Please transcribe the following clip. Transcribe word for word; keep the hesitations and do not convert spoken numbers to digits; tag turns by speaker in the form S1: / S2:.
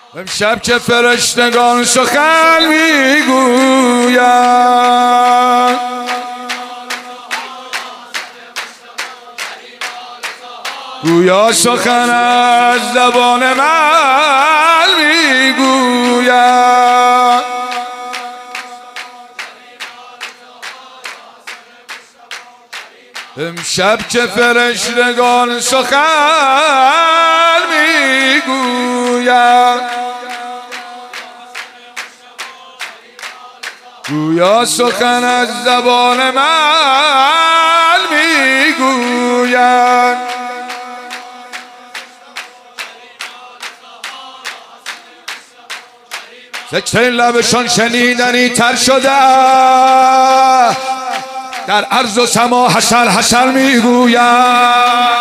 S1: امشب که فرشتگان سخن میگویند، گویا سخن از زبان من میگویند. امشب که فرشتگان سخن میگویند، گویا سخن از زبان من میگویند. ذکر لبشان شنیدنی تر شده، در عرض و سما حشر حشر میگوید.